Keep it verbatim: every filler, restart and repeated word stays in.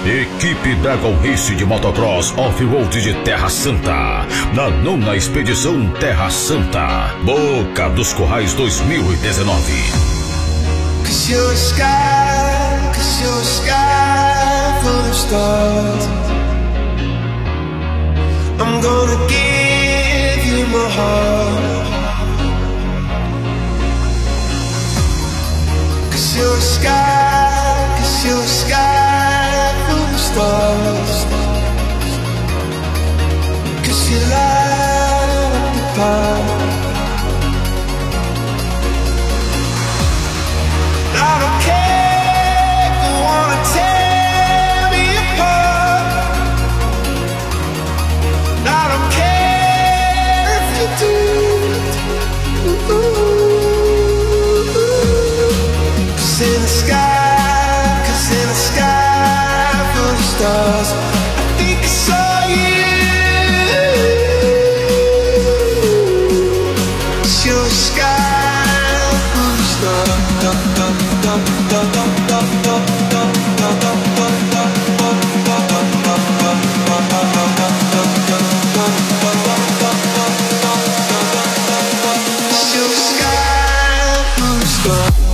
Equipe Dragon Race de Motocross Off-Road de Terra Santa, na nona expedição Terra Santa, Boca dos Currais dois mil e dezenove. Cause you're a sky, cause you're a sky full of stars. I'm gonna give you my heart. Cause you're a sky, cause you're a sky full of stars. Cause you light up the path. I don't care if you wanna tear me apart. I don't care if you do. Cause in the sky, cause in the sky full of stars, I think I saw you. Cause you're a sky full of stars. Sky, blue sky.